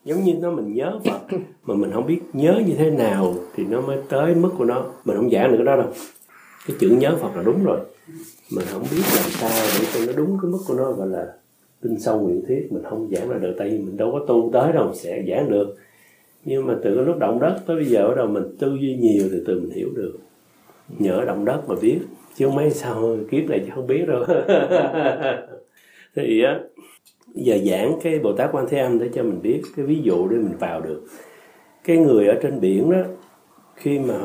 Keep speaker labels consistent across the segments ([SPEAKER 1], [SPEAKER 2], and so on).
[SPEAKER 1] Giống như nó mình nhớ Phật mà mình không biết nhớ như thế nào thì nó mới tới mức của nó. Mình không giảng được cái đó đâu. Cái chữ nhớ Phật là đúng rồi. Mình không biết làm sao để cho nó đúng cái mức của nó, gọi là tin sâu nguyện thiết. Mình không giảng ra được, tại vì mình đâu có tu tới đâu sẽ giảng được. Nhưng mà từ cái lúc động đất tới bây giờ bắt đầu mình tư duy nhiều thì từ mình hiểu được. Nhờ động đất mà biết, chứ mấy sao kiếp này chứ không biết đâu. Thì á, giờ giảng cái Bồ Tát Quan Thế Âm để cho mình biết cái ví dụ để mình vào được. Cái người ở trên biển đó, khi mà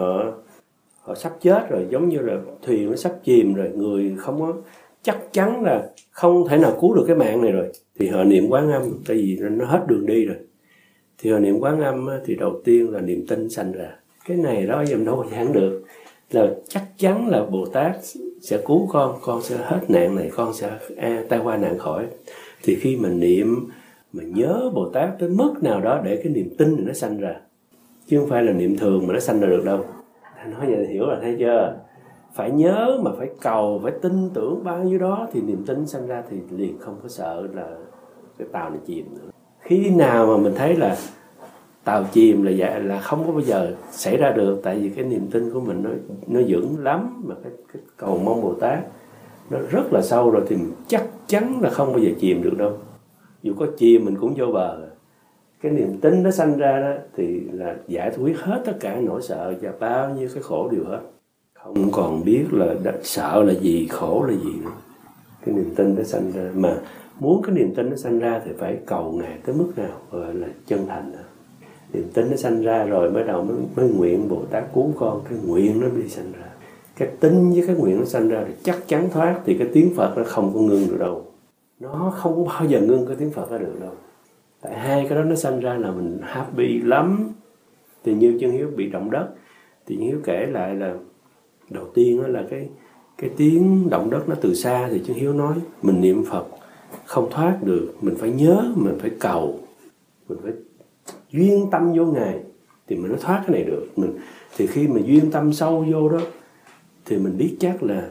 [SPEAKER 1] họ sắp chết rồi, giống như là thuyền nó sắp chìm rồi, người không có chắc chắn là không thể nào cứu được cái mạng này rồi, thì họ niệm Quán Âm, tại vì nó hết đường đi rồi. Thì họ niệm Quán Âm thì đầu tiên là niềm tin sanh ra. Cái này đó em đâu có giảng được, là chắc chắn là Bồ Tát sẽ cứu con sẽ hết nạn này, con sẽ tai qua nạn khỏi. Thì khi mà niệm, mà nhớ Bồ Tát tới mức nào đó để cái niềm tin này nó sanh ra, chứ không phải là niệm thường mà nó sanh ra được đâu. Nói vậy hiểu là thấy chưa? Phải nhớ mà phải cầu, phải tin tưởng bao nhiêu đó thì niềm tin sanh ra, thì liền không có sợ là cái tàu này chìm nữa. Khi nào mà mình thấy là tàu chìm là không có bao giờ xảy ra được, tại vì cái niềm tin của mình nó vững lắm, mà cái cầu mong Bồ Tát nó rất là sâu rồi, thì mình chắc chắn là không bao giờ chìm được đâu. Dù có chìm mình cũng vô bờ. Cái niềm tin nó sanh ra đó thì là giải quyết hết tất cả nỗi sợ và bao nhiêu cái khổ đều hết. Không còn biết là sợ là gì, khổ là gì nữa. Cái niềm tin nó sanh ra, mà muốn cái niềm tin nó sanh ra thì phải cầu Ngài tới mức nào, gọi là chân thành. Niềm tin nó sanh ra rồi mới đầu mới nguyện Bồ Tát cứu con, cái nguyện nó đi sanh ra. Cái tin với cái nguyện nó sanh ra thì chắc chắn thoát, thì cái tiếng Phật nó không có ngưng được đâu. Nó không bao giờ ngưng cái tiếng Phật ra được đâu. Tại hai cái đó nó sanh ra là mình happy lắm. Thì như Chân Hiếu bị động đất, thì Chân Hiếu kể lại là đầu tiên đó là cái tiếng động đất nó từ xa, thì Chân Hiếu nói mình niệm Phật không thoát được, mình phải nhớ, mình phải cầu, mình phải duyên tâm vô Ngài thì mình mới thoát cái này được. Thì khi mà duyên tâm sâu vô đó thì mình biết chắc là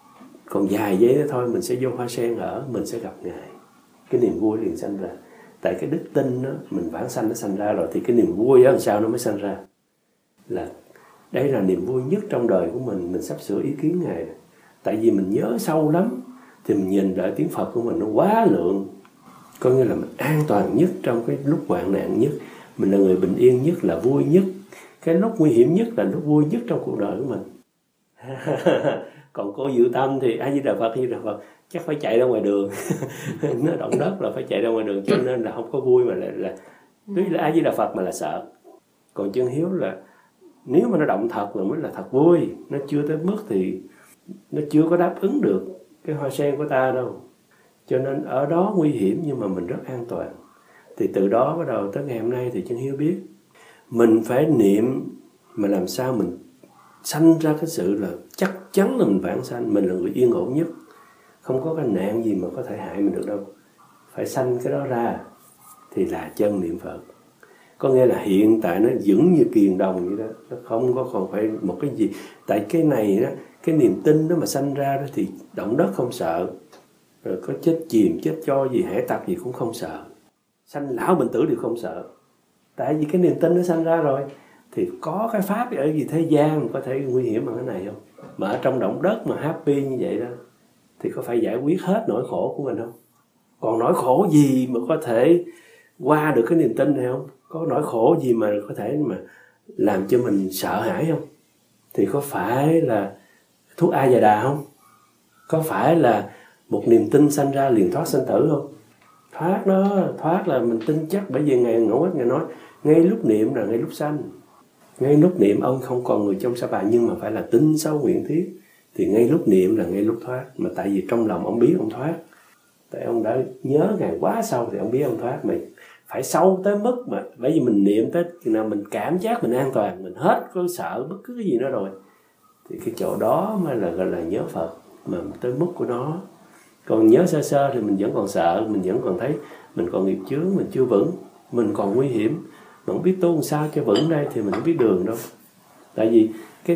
[SPEAKER 1] còn vài giây nữa thôi mình sẽ vô Hoa Sen ở, mình sẽ gặp Ngài. Cái niềm vui liền sanh ra. Tại cái đức tin đó, mình vãng sanh nó sanh ra rồi, thì cái niềm vui đó làm sao nó mới sanh ra. Là đây là niềm vui nhất trong đời của mình sắp sửa ý kiến Ngài. Tại vì mình nhớ sâu lắm, thì mình nhìn lại tiếng Phật của mình nó quá lượng. Có nghĩa là mình an toàn nhất trong cái lúc hoạn nạn nhất, mình là người bình yên nhất, là vui nhất. Cái lúc nguy hiểm nhất là lúc vui nhất trong cuộc đời của mình. Còn cô Dự Tâm thì A Di Đà Phật chắc phải chạy ra ngoài đường. Nó động đất là phải chạy ra ngoài đường, cho nên là không có vui, mà là tuy là A Di Đà Phật mà là sợ. Còn Chân Hiếu là nếu mà nó động thật là mới là thật vui. Nó chưa tới mức thì nó chưa có đáp ứng được cái Hoa Sen của ta đâu. Cho nên ở đó nguy hiểm nhưng mà mình rất an toàn. Thì từ đó bắt đầu tới ngày hôm nay thì Chân Hiếu biết mình phải niệm mà làm sao mình sanh ra cái sự là chắc chắn là mình vãng sanh, mình là người yên ổn nhất, không có cái nạn gì mà có thể hại mình được đâu. Phải sanh cái đó ra thì là chân niệm Phật. Có nghĩa là hiện tại nó vững như kiền đồng vậy đó, nó không có còn phải một cái gì. Tại cái này đó, cái niềm tin đó mà sanh ra đó thì động đất không sợ, rồi có chết chìm, chết cho gì, hải tặc gì cũng không sợ, sanh lão bệnh tử đều không sợ. Tại vì cái niềm tin nó sanh ra rồi, thì có cái pháp ở gì thế gian có thể nguy hiểm bằng cái này không? Mà ở trong động đất mà happy như vậy đó, thì có phải giải quyết hết nỗi khổ của mình không? Còn nỗi khổ gì mà có thể qua được cái niềm tin này không? Có nỗi khổ gì mà có thể mà làm cho mình sợ hãi không? Thì có phải là thuốc A Già Đà không? Có phải là một niềm tin sanh ra liền thoát sanh tử không? Thoát đó, thoát là mình tin chắc. Bởi vì Ngài Ngẫu Ích Ngài nói ngay lúc niệm là ngay lúc sanh. Ngay lúc niệm ông không còn người trong Sa Bà, nhưng mà phải là tin sâu nguyện thiết. Thì ngay lúc niệm là ngay lúc thoát. Mà tại vì trong lòng ông biết ông thoát, tại ông đã nhớ Ngài quá sâu thì ông biết ông thoát. Mà phải sâu tới mức mà bởi vì mình niệm tới khi nào mình cảm giác mình an toàn, mình hết có sợ bất cứ cái gì nữa rồi, thì cái chỗ đó mới là gọi là nhớ Phật mà tới mức của nó. Còn nhớ sơ sơ thì mình vẫn còn sợ, mình vẫn còn thấy mình còn nghiệp chướng, mình chưa vững, mình còn nguy hiểm, mà không biết tu làm sao cho vững đây thì mình không biết đường đâu. Tại vì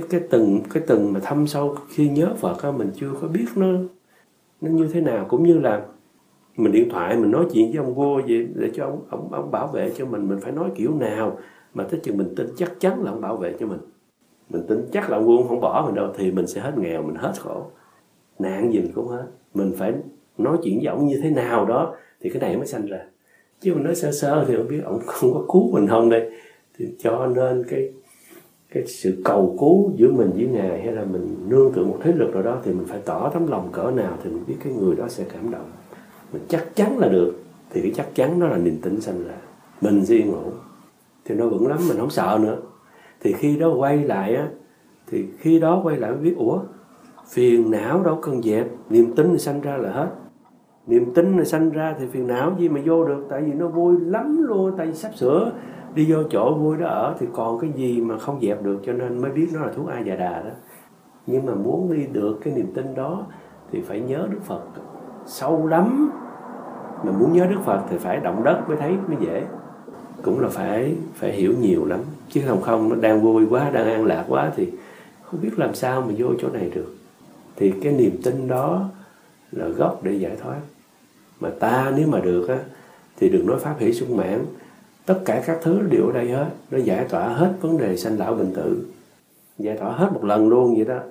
[SPEAKER 1] cái từng mà thâm sâu khi nhớ Phật á, mình chưa có biết nó như thế nào. Cũng như là Mình điện thoại mình nói chuyện với ông vua vậy để cho ông bảo vệ cho mình phải nói kiểu nào mà tới chừng mình tin chắc chắn là ông bảo vệ cho mình tin chắc là ông vua không bỏ mình đâu, thì mình sẽ hết nghèo, mình hết khổ, nạn gì mình cũng hết. Mình phải nói chuyện với ông như thế nào đó thì cái này mới sanh ra, chứ mình nói sơ sơ thì không biết ông không có cứu mình không đây. Thì cho nên cái sự cầu cứu giữa mình với Ngài, hay là mình nương tựa một thế lực nào đó, thì mình phải tỏ tấm lòng cỡ nào thì mình biết cái người đó sẽ cảm động. Mình chắc chắn là được, thì cái chắc chắn đó là niềm tin sanh ra, mình sẽ yên ổn, thì nó vững lắm, mình không sợ nữa. Thì khi đó quay lại á, thì khi đó quay lại mới biết ủa, phiền não đâu cần dẹp, niềm tin thì sanh ra là hết. Niềm tin này sanh ra thì phiền não gì mà vô được, tại vì nó vui lắm luôn, tại vì sắp sửa đi vô chỗ vui đó ở, thì còn cái gì mà không dẹp được, cho nên mới biết nó là thuốc A Già Đà đó. Nhưng mà muốn đi được cái niềm tin đó thì phải nhớ Đức Phật sâu lắm. Mà muốn nhớ Đức Phật thì phải động đất mới thấy, mới dễ. Cũng là phải hiểu nhiều lắm, chứ không nó đang vui quá, đang an lạc quá thì không biết làm sao mà vô chỗ này được. Thì cái niềm tin đó là gốc để giải thoát. Mà ta nếu mà được á, thì đừng nói pháp hỷ sung mãn, tất cả các thứ đều ở đây hết, nó giải tỏa hết vấn đề sanh lão bệnh tử, giải tỏa hết một lần luôn vậy đó.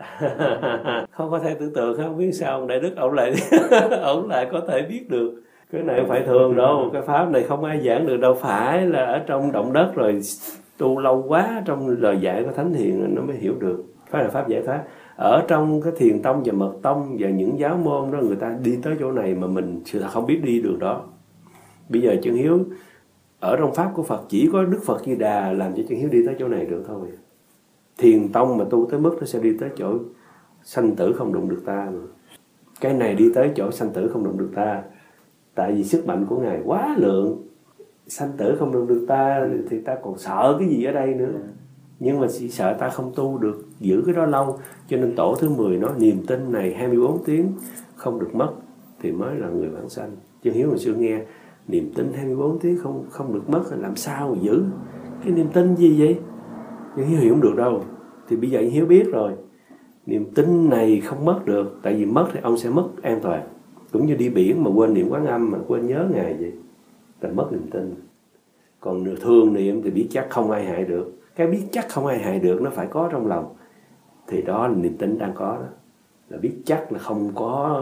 [SPEAKER 1] Không có thể tưởng tượng, không biết sao ông Đại Đức ông lại ông lại có thể biết được. Cái này không phải thường đâu, cái pháp này không ai giảng được đâu, phải là ở trong động đất rồi tu lâu quá trong lời dạy của Thánh Hiền nó mới hiểu được. Phải là pháp giải thoát. Ở trong cái Thiền tông và Mật tông và những giáo môn đó, người ta đi tới chỗ này mà mình sự thật không biết đi được đó. Bây giờ Chân Hiếu ở trong pháp của Phật chỉ có Đức Phật Di Đà làm cho Chân Hiếu đi tới chỗ này được thôi. Thiền tông mà tu tới mức nó sẽ đi tới chỗ sanh tử không đụng được ta mà. Cái này đi tới chỗ sanh tử không đụng được ta, tại vì sức mạnh của Ngài quá lượng. Sanh tử không đụng được ta thì ta còn sợ cái gì ở đây nữa. Nhưng mà chỉ sợ ta không tu được, giữ cái đó lâu. Cho nên tổ thứ 10 nói niềm tin này 24 tiếng không được mất thì mới là người vãng sanh. Chân Hiếu hồi xưa nghe niềm tin 24 tiếng không được mất, làm sao mà giữ cái niềm tin gì vậy? Chân Hiếu hiểu không được đâu. Thì bây giờ Hiếu biết rồi, niềm tin này không mất được, tại vì mất thì ông sẽ mất an toàn. Cũng như đi biển mà quên niệm Quán Âm mà quên nhớ Ngài vậy là mất niềm tin. Còn thường niệm thì biết chắc không ai hại được. Cái biết chắc không ai hại được nó phải có trong lòng, thì đó là niềm tin đang có đó, là biết chắc là không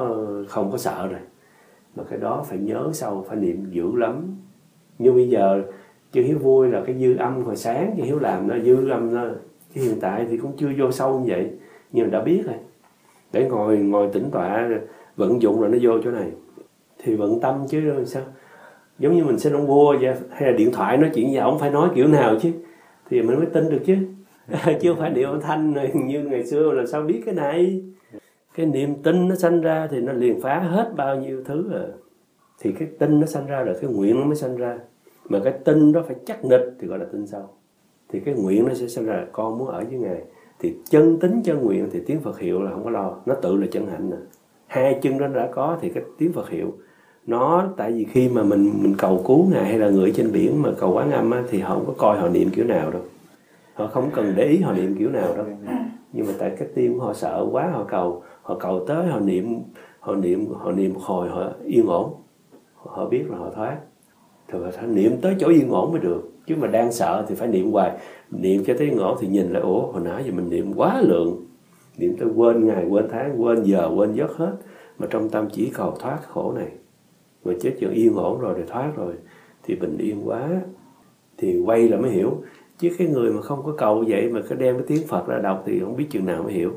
[SPEAKER 1] có sợ rồi. Mà cái đó phải nhớ sau, phải niệm dữ lắm. Như bây giờ Chân Hiếu vui là cái dư âm hồi sáng Chân Hiếu làm nó dư âm đó. Chứ hiện tại thì cũng chưa vô sâu như vậy, nhưng mà đã biết rồi. Để ngồi tĩnh tọa vận dụng rồi nó vô chỗ này thì vận tâm chứ sao. Giống như mình xin ông vua vậy, hay là điện thoại nói chuyện với ông phải nói kiểu nào chứ thì mình mới tin được chứ. Chứ không phải niệm âm thanh như ngày xưa làm sao biết cái này. Cái niềm tin nó sanh ra thì nó liền phá hết bao nhiêu thứ rồi. Thì cái tin nó sanh ra rồi cái nguyện nó mới sanh ra. Mà cái tin đó phải chắc nịch thì gọi là tin sau. Thì cái nguyện nó sẽ sanh ra, con muốn ở với Ngài. Thì chân tính chân nguyện thì tiếng Phật hiệu là không có lo, nó tự là chân hạnh nè. Hai chân đó đã có thì cái tiếng Phật hiệu nó, tại vì khi mà mình cầu cứu Ngài hay là người trên biển mà cầu Quán Âm á, thì họ không có coi họ niệm kiểu nào đâu, họ không cần để ý họ niệm kiểu nào đâu. Nhưng mà tại cái tim họ sợ quá, họ cầu tới, họ niệm một hồi họ yên ổn, họ biết là họ thoát. Thì phải niệm tới chỗ yên ổn mới được, chứ mà đang sợ thì phải niệm hoài, niệm cho tới yên ổn thì nhìn lại ủa hồi nãy giờ mình niệm quá lượng, niệm tới quên ngày quên tháng quên giờ quên giấc hết, mà trong tâm chỉ cầu thoát khổ này. Mà chết chừng yên ổn rồi thì thoát rồi thì bình yên quá, thì quay là mới hiểu. Chứ cái người mà không có cầu vậy mà cứ đem cái tiếng Phật ra đọc thì không biết chừng nào mới hiểu.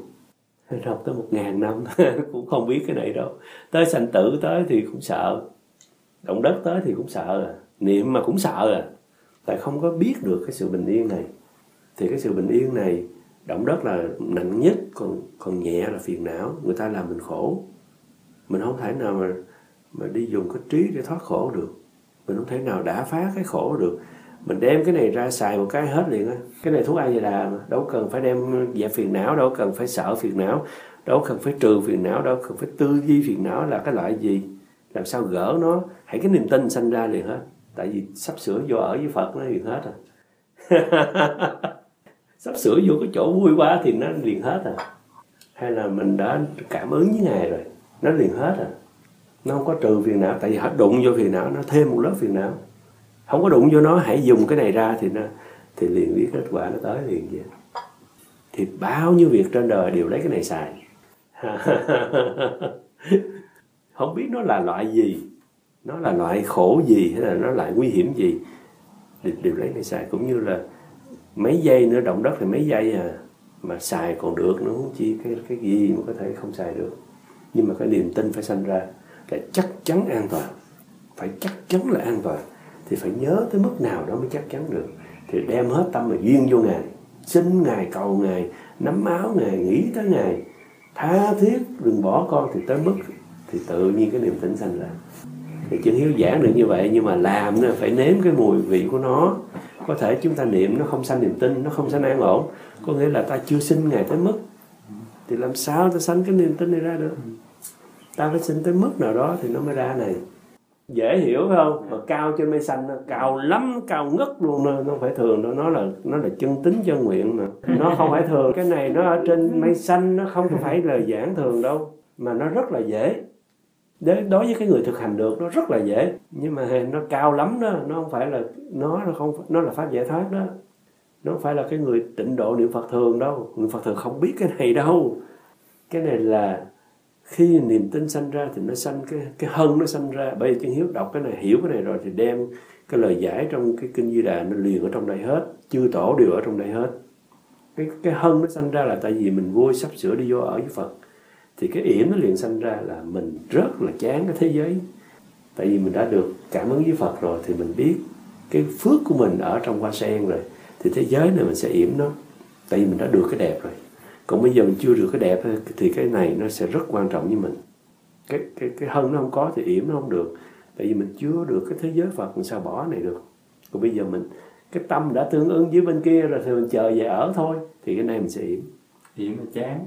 [SPEAKER 1] Đọc tới 1000 năm cũng không biết cái này đâu. Tới sanh tử tới thì cũng sợ, động đất tới thì cũng sợ, niệm mà cũng sợ tại không có biết được cái sự bình yên này. Thì cái sự bình yên này, động đất là nặng nhất, còn nhẹ là phiền não, người ta làm mình khổ. Mình không thể nào mà đi dùng cái trí để thoát khổ được. Mình không thể nào đả phá cái khổ được. Mình đem cái này ra xài một cái hết liền á. Cái này thuốc A Di Đà mà, đâu cần phải đem dẹp phiền não, đâu cần phải sợ phiền não, đâu cần phải trừ phiền não, đâu cần phải tư duy phiền não là cái loại gì, làm sao gỡ nó. Hãy cái niềm tin sanh ra liền hết. Tại vì sắp sửa vô ở với Phật nó liền hết Sắp sửa vô cái chỗ vui quá thì nó liền hết Hay là mình đã cảm ứng với Ngài rồi, nó liền hết Nó không có trừ phiền não, tại vì hết đụng vô phiền não nó thêm một lớp phiền não. Không có đụng vô nó, hãy dùng cái này ra thì liền biết kết quả nó tới liền vậy. Thì bao nhiêu việc trên đời đều lấy cái này xài. Không biết nó là loại gì, nó là loại khổ gì hay là nó lại nguy hiểm gì, đều lấy này xài. Cũng như là mấy giây nữa động đất thì mấy giây mà xài còn được, nó không chi cái gì mà có thể không xài được. Nhưng mà cái niềm tin phải sanh ra là chắc chắn an toàn, phải chắc chắn là an toàn, thì phải nhớ tới mức nào đó mới chắc chắn được. Thì đem hết tâm mà duyên vô Ngài, xin Ngài, cầu Ngài, nắm áo Ngài, nghĩ tới Ngài, tha thiết đừng bỏ con, thì tới mức thì tự nhiên cái niềm tin sanh ra. Thì Chữ Hiếu giảng được như vậy, nhưng mà làm nữa phải nếm cái mùi vị của nó. Có thể chúng ta niệm nó không sanh niềm tin, nó không sanh an ổn, có nghĩa là ta chưa xin Ngài tới mức. Thì làm sao ta sanh cái niềm tin này ra được? Ta phải xin tới mức nào đó thì nó mới ra này. Dễ hiểu phải không? Mà cao trên mây xanh, cao lắm, cao ngất luôn, nó không phải thường đâu. Nó là chân tính chân nguyện mà. Nó không phải thường. Cái này nó ở trên mây xanh, nó không phải là giảng thường đâu, mà nó rất là dễ. Đối với cái người thực hành được nó rất là dễ, nhưng mà nó cao lắm đó, nó không phải là nó là pháp giải thoát đó. Nó không phải là cái người tịnh độ niệm Phật thường đâu. Niệm Phật thường không biết cái này đâu. Cái này là khi niềm tin sanh ra thì nó sanh cái hân nó sanh ra. Bây giờ Chân Hiếu đọc cái này, hiểu cái này rồi thì đem cái lời giải trong cái kinh Di Đà nó liền ở trong đây hết, chư tổ đều ở trong đây hết. Cái hân nó sanh ra là tại vì mình vui sắp sửa đi vô ở với Phật. Thì cái yểm nó liền sanh ra là mình rất là chán cái thế giới. Tại vì mình đã được cảm ứng với Phật rồi thì mình biết cái phước của mình ở trong hoa sen rồi, thì thế giới này mình sẽ yểm nó. Tại vì mình đã được cái đẹp rồi. Còn bây giờ mình chưa được cái đẹp thì cái này nó sẽ rất quan trọng với mình. Cái hân nó không có thì yểm nó không được. Tại vì mình chưa được cái thế giới Phật, mình sao bỏ này được. Còn bây giờ mình cái tâm đã tương ứng với bên kia rồi thì mình chờ về ở thôi, thì cái này mình sẽ yểm.
[SPEAKER 2] Yểm là chán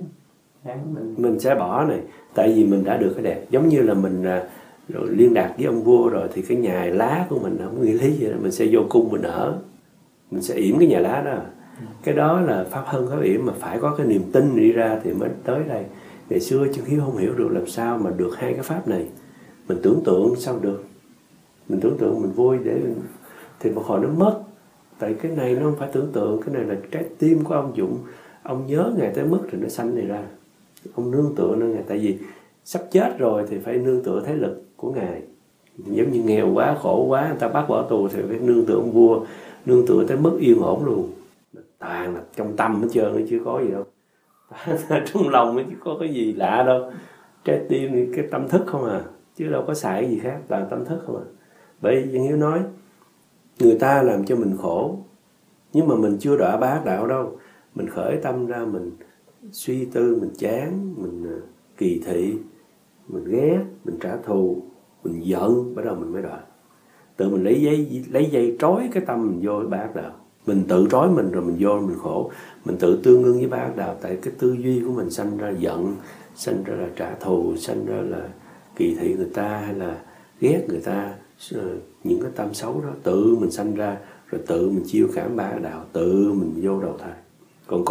[SPEAKER 1] mình sẽ bỏ này. Tại vì mình đã được cái đẹp. Giống như là mình rồi liên lạc với ông vua rồi thì cái nhà lá của mình không nghĩ lý gì đó, mình sẽ vô cung mình ở, mình sẽ yểm cái nhà lá đó. Cái đó là pháp hân pháp yểm, mà phải có cái niềm tin đi ra thì mới tới đây. Ngày xưa Chân Hiếu không hiểu được làm sao mà được hai cái pháp này. Mình tưởng tượng sao được, mình tưởng tượng mình vui để thì một hồi nó mất. Tại cái này nó không phải tưởng tượng, cái này là trái tim của ông Dụng. Ông nhớ Ngài tới mức rồi nó sanh này ra. Ông nương tựa nơi Ngài, tại vì sắp chết rồi thì phải nương tựa thế lực của Ngài. Giống như nghèo quá, khổ quá, người ta bắt bỏ tù thì phải nương tựa ông vua, nương tựa tới mức yên ổn luôn. Toàn là trong tâm hết trơn, chứ có gì đâu. Trong lòng chứ có cái gì lạ đâu. Trái tim thì cái tâm thức không à, chứ đâu có xài cái gì khác, toàn tâm thức không à. Bởi vì Hiếu nói, người ta làm cho mình khổ, nhưng mà mình chưa đọa bá đạo đâu. Mình khởi tâm ra, mình suy tư, mình chán, mình kỳ thị, mình ghét, mình trả thù, mình giận, bắt đầu mình mới đọa. Tự mình lấy dây trói cái tâm mình vô bá đạo. Mình tự trói mình rồi mình vô mình khổ. Mình tự tương ưng với bá đạo. Tại cái tư duy của mình sanh ra giận, sanh ra là trả thù, sanh ra là kỳ thị người ta hay là ghét người ta. Những cái tâm xấu đó tự mình sanh ra, rồi tự mình chiêu cảm bá đạo, tự mình vô đầu thai. Còn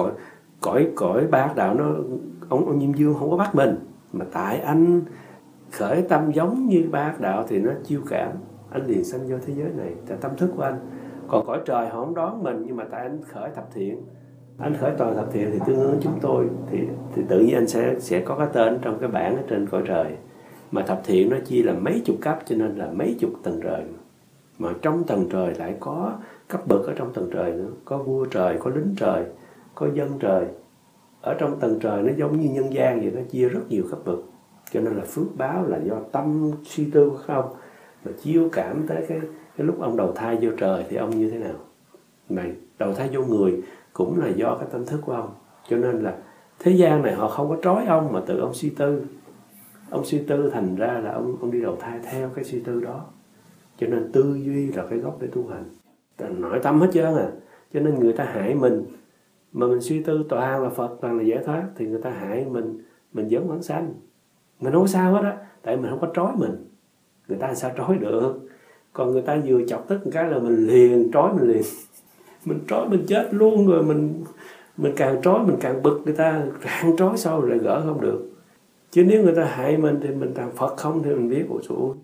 [SPEAKER 1] cõi bá đạo nó, ông Diêm Dương không có bắt mình, mà tại anh khởi tâm giống như bá đạo thì nó chiêu cảm, anh liền sanh vô thế giới này, tại tâm thức của anh. Còn cõi trời họ không đón mình, nhưng mà tại anh khởi thập thiện, anh khởi toàn thập thiện thì tương ứng chúng tôi, thì tự nhiên anh sẽ có cái tên trong cái bảng ở trên cõi trời. Mà thập thiện nó chia là mấy chục cấp, cho nên là mấy chục tầng trời. Mà trong tầng trời lại có cấp bậc ở trong tầng trời nữa, có vua trời, có lính trời, có dân trời. Ở trong tầng trời nó giống như nhân gian vậy, nó chia rất nhiều cấp bậc. Cho nên là phước báo là do tâm suy tư của ông, mà chiêu cảm tới cái lúc ông đầu thai vô trời thì ông như thế nào. Mà đầu thai vô người cũng là do cái tâm thức của ông. Cho nên là thế gian này họ không có trói ông, mà tự ông suy tư. Ông suy tư thành ra là ông đi đầu thai theo cái suy tư đó. Cho nên tư duy là cái gốc để tu hành. Nội tâm hết trơn à. Cho nên người ta hại mình, mà mình suy tư toàn là Phật, toàn là giải thoát, thì người ta hại mình vẫn vãng sanh. Mình không sao hết á, tại mình không có trói mình. Người ta sao trói được. Còn người ta vừa chọc tức một cái là mình liền trói mình liền. Mình trói mình chết luôn rồi, mình càng trói mình càng bực người ta, càng trói sâu lại gỡ không được. Chứ nếu người ta hại mình thì mình làm Phật không thì mình biết ủa trời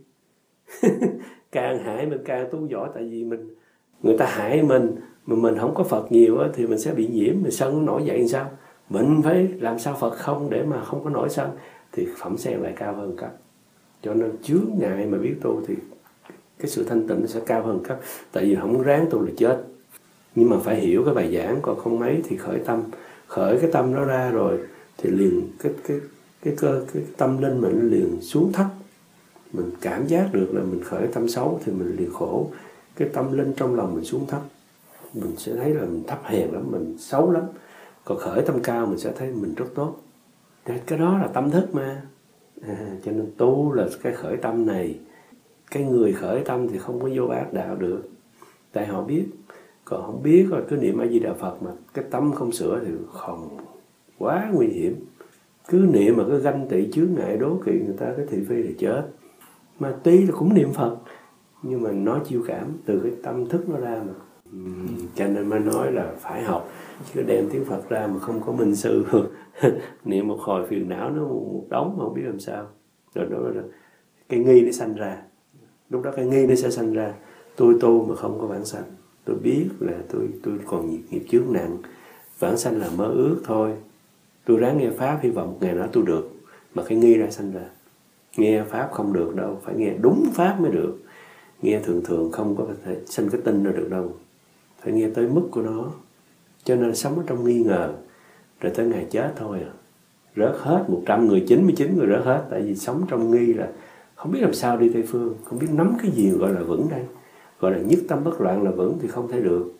[SPEAKER 1] càng hại mình càng tu giỏi. Tại vì người ta hại mình mà mình không có Phật nhiều á, thì mình sẽ bị nhiễm, mình sân nó nổi dậy làm sao. Mình phải làm sao Phật không để mà không có nổi sân, thì phẩm sen lại cao hơn cấp. Cho nên chướng ngại mà biết tu thì cái sự thanh tịnh nó sẽ cao hơn cấp. Tại vì không ráng tu là chết. Nhưng mà phải hiểu cái bài giảng, còn không mấy thì khởi cái tâm đó ra rồi thì liền cái tâm linh mình liền xuống thấp. Mình cảm giác được là mình khởi tâm xấu thì mình liền khổ. Cái tâm linh trong lòng mình xuống thấp, mình sẽ thấy là mình thấp hèn lắm, mình xấu lắm. Còn khởi tâm cao mình sẽ thấy mình rất tốt. Cái đó là tâm thức mà. Cho nên tu là cái khởi tâm này. Cái người khởi tâm thì không có vô ác đạo được, tại họ biết. Còn không biết rồi cứ niệm A Di Đà Phật mà cái tâm không sửa thì không, quá nguy hiểm. Cứ niệm mà cứ ganh tị chướng ngại đố kỵ người ta, cái thị phi là chết. Mà tuy là cũng niệm Phật nhưng mà nó chiêu cảm từ cái tâm thức nó ra mà. Cho nên mới nói là phải học, chứ đem tiếng Phật ra mà không có minh sư niệm một hồi phiền não nó một đống mà không biết làm sao. Rồi đó là cái nghi nó sanh ra. Lúc đó cái nghi nó sẽ sanh ra. Tôi tu mà không có vãng sanh. Tôi biết là tôi còn nghiệp chướng nặng. Vãng sanh là mơ ước thôi. Tôi ráng nghe Pháp, hy vọng một ngày đó tôi được. Mà cái nghi ra sanh ra. Nghe Pháp không được đâu, phải nghe đúng Pháp mới được. Nghe thường không có thể sanh cái tin ra được đâu. Phải nghe tới mức của nó. Cho nên sống ở trong nghi ngờ. Rồi tới ngày chết thôi à. Rớt hết, 100 người, 99 người rớt hết. Tại vì sống trong nghi là không biết làm sao đi Tây Phương. Không biết nắm cái gì gọi là vững đây. Gọi là nhất tâm bất loạn là vững thì không thể được.